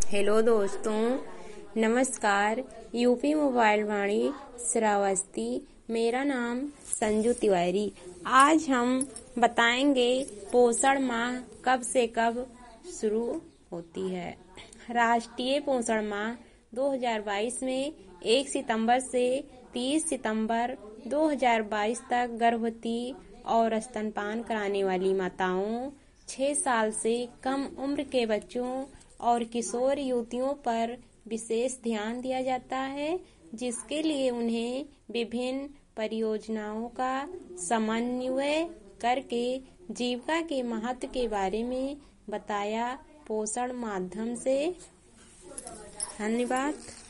Hello दोस्तों, नमस्कार। UP mobile वाणी श्रावस्ती, मेरा नाम संजू तिवारी। आज हम बताएंगे पोषण माह कब से कब शुरू होती है। राष्ट्रीय पोषण माह 2022 में 1 सितंबर से 30 सितंबर 2022 तक गर्भवती और स्तनपान कराने वाली माताओं, 6 साल से कम उम्र के बच्चों और किशोर युवतियों पर विशेष ध्यान दिया जाता है, जिसके लिए उन्हें विभिन्न परियोजनाओं का समन्वय करके जीविका के महत्व के बारे में बताया पोषण माध्यम से। धन्यवाद।